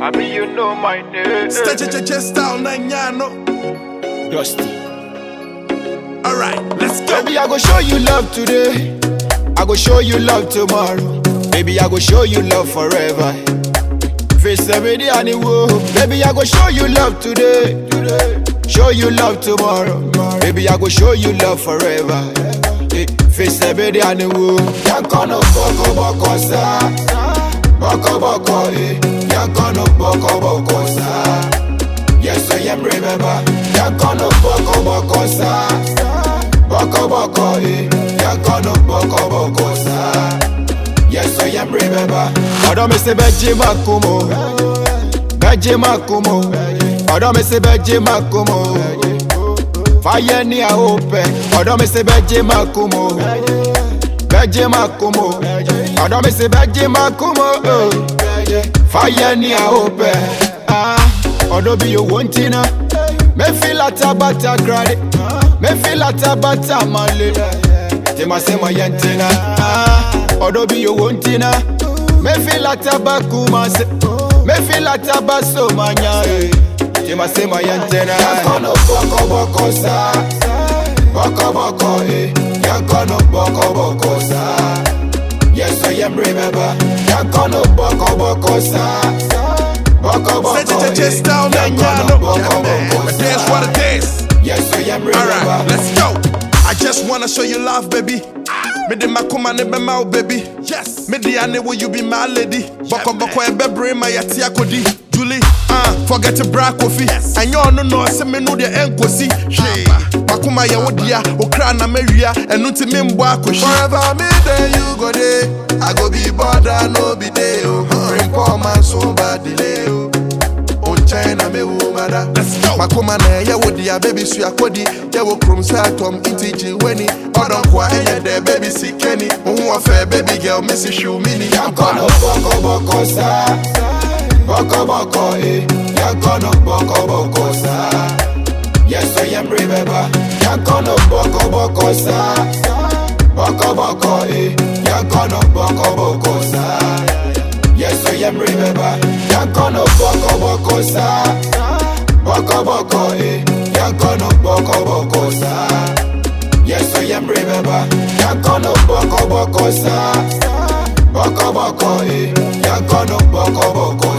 I mean, you know my name. Just down Nanyano. Dusty. Alright, let's go. Baby, I go show you love today. I go show you love tomorrow. Baby, I go show you love forever. Face every day and it will. Baby, I go show you love today. Show you love tomorrow. Baby, I go show you love forever. Face every day and it will. Yankono boko boko sa. Boko boko Yankono boko boko sa. Yes, I am remember. Yankono boko boko sa. Boko boko Yankono boko boko sa. Yes, I am remember. Odo me se beji makumo. Beji makumo. Odo me se beji makumo. Fire ni a open. Odo me se beji makumo. Beji makumo. Odo me se beji makumo. Fire ni a open. Odo be you wantina. Me feel a tabata grade. Me feel a tabata male. Te ma se ma yentina. Odo be you wantina. Me feel a tabaku mase. Me feel a tabaso manya. Te ma se ma yentina. Yankono boko boko sa. Boko boko Yankono boko boko sa. Yes, I am remember. Yankono boko boko sa. Boko boko just down Nanyano. Dance what it is. Yes, I am remember. Alright, let's go. I just wanna show you love, baby. Me de makuma ne be mau, baby. Yes. Me de ane will you be my lady. Boko boko ebe brain my yatia kodi. Julie, forget to bra coffee. Yes. And you no se me no de enkosi. She. Makuma ya wodia, okra na meria, enu ti me mbo akoshi. Forever me there you go there. I go be border no be there. Bring poor man so bad delay. China me woman. Let's go. Makuma na ya wodia baby su akodi. Ya wo krum sa tom intiji weni. Odon kwa eye de baby sikeni. Ohu afa baby girl missy shoe mini. Yankono boko boko sa. Boko boko Yankono boko boko sa. Yes, I am remember. Yankono boko boko sa. Boko boko Yankono boko boko sa. Yes, I am remember. Yankono boko boko sa. Boko boko Yankono boko boko sa. Yes, I am remember. Yankono boko boko sa. Boko boko Yankono boko boko